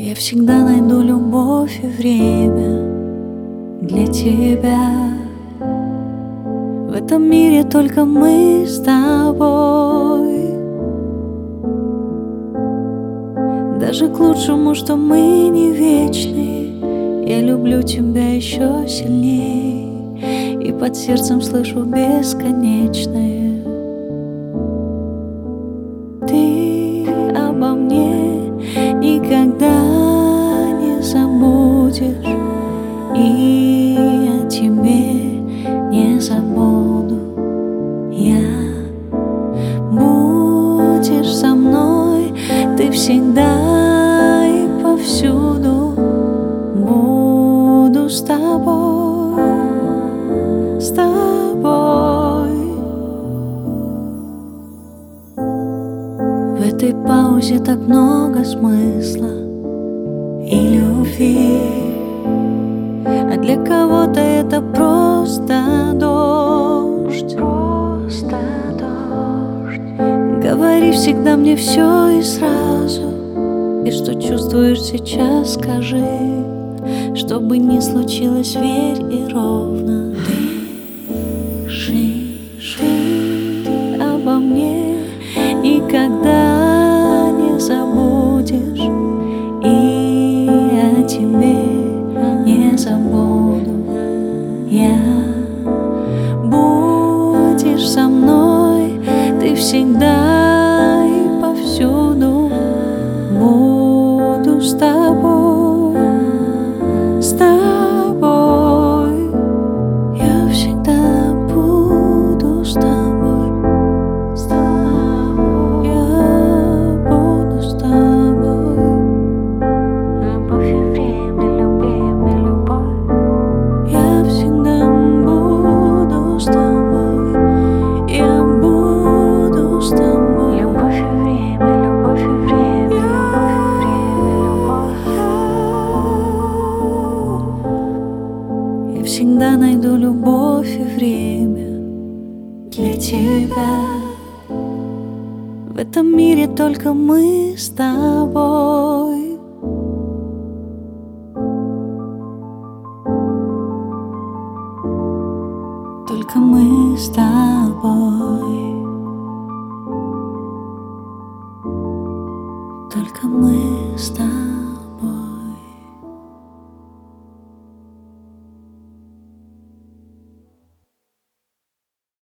Я всегда найду любовь и время для тебя. В этом мире только мы с тобой. Даже к лучшему, что мы не вечны. Я люблю тебя еще сильней, и под сердцем слышу бесконечное. Ты обо мне никогда не забудешь, и о тебе не забуду я. Будешь со мной ты всегда и повсюду. Буду с тобой, с тобой. В этой паузе так много смысла и любви, а для кого-то это просто дождь. Говори всегда мне все и сразу, и что чувствуешь сейчас, скажи. Что бы ни случилось, верь и ровно дыши. Ты обо мне никогда не забудешь, и о тебе не забуду я. Будешь со мной ты всегда и повсюду. Буду с тобой, с тобой. Я всегда буду с тобой, с тобой. Я буду с тобой. Любовь и время, любимая любовь. Я всегда буду с тобой. Я буду с тобой. Любовь и время, любовь и время, любовь и время, любовь. Я всегда найду любовь и время для тебя. В этом мире только мы с тобой.